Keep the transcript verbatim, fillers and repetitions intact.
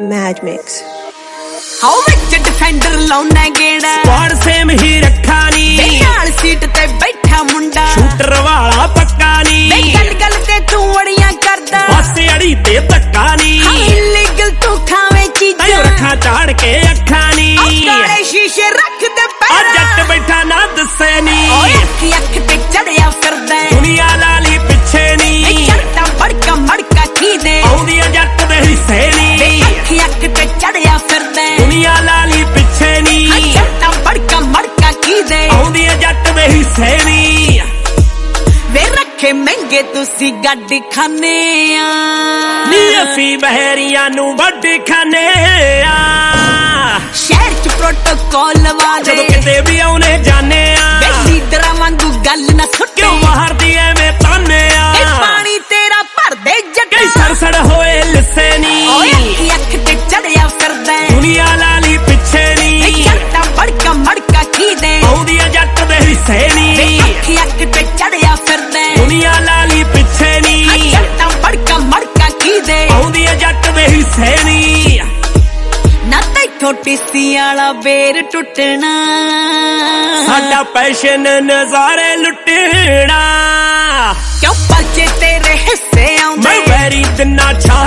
Mad Mix. How which defender लाउना गेड़ा squad same ही रखा नी नाल सीट ते बैठा मुंडा शूटर वाला पक्का नी गल गल ते तू अड़ियां करदा बस अड़ी ते धक्का नी इलीगल तू खावे चीज़ां रखा चाड़ के अखा नी काले शीशे रख दे पैर जट बैठा ना दसे नी अख अख ते चढ़िया फिरदा दुनिया लाली पिछे नी चढ़ता भड़का मड़का की दे आउंदियां जट दे हिस्से नी अख अख ते चढ़िया फिरदा दुनिया लाली पिछे नी चढ़ता भड़का मड़का की दे आउंदियां जट दे हिस्से नी वे रखे महंगे तुसी गड्डी खाने आ नी असी बहरियां नू वड्डी खाने आ शहर च प्रोटोकॉल वाले जदों किते भी आउने जाने आ लीडरां वांगू गल ना सुटे क्यों बाहर दी एवें ताने आ पानी तेरा भर दे जट्टा सरसड़ होए लिसे नी अख अख ते चढ़िया फिरदा दुनिया लाली पिछे नी चढ़ता भड़का मड़का की दे आउंदियां जट दे हिस्से नी अख अख ते चढ़िया फिरदा दुनिया लाली पिछे नी चढ़ता भड़का मड़का की दे आउंदियां जट दे हिस्से नी ना तैथों टीसी वाला बेर टुटना साडा पैशन नजारे लुटना क्यों पर्चे तेरे हिस्से आउंदे मैं वैरी दिना छा